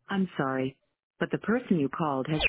I'm sorry, but the person you called has